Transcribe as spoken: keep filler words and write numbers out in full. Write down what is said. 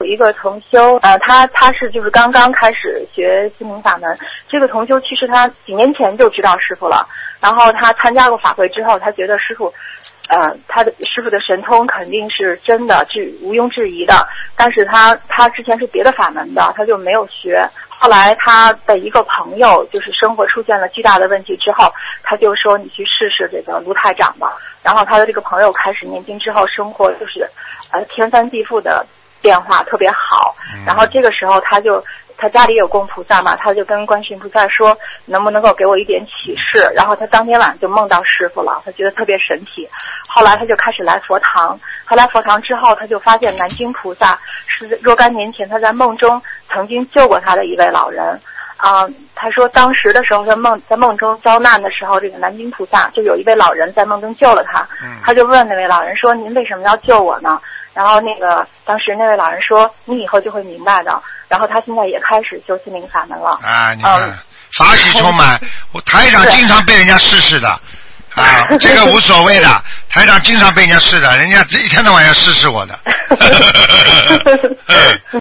一个同修，呃，他他是就是刚刚开始学心灵法门。这个同修其实他几年前就知道师傅了，然后他参加过法会之后，他觉得师傅，呃，他的师傅的神通肯定是真的，是毋庸置疑的。但是他他之前是别的法门的，他就没有学。后来他的一个朋友就是生活出现了巨大的问题之后，他就说你去试试这个卢台长吧。然后他的这个朋友开始念经之后，生活就是呃天翻地覆的变化，特别好。然后这个时候他就他家里有供菩萨嘛，他就跟观世音菩萨说能不能够给我一点启示。然后他当天晚上就梦到师傅了，他觉得特别神奇。后来他就开始来佛堂，他来佛堂之后，他就发现南京菩萨是若干年前他在梦中曾经救过他的一位老人。啊、呃，他说当时的时候在梦在梦中遭难的时候，这个南京菩萨就有一位老人在梦中救了他。他就问那位老人说：“您为什么要救我呢？”然后那个当时那位老人说：“你以后就会明白的。”然后他现在也开始修心灵法门了。 啊，你看， 嗯、 法喜充满。我台长经常被人家试试的。啊，这个无所谓的，台长经常被人家试的，人家一天到晚要试试我的。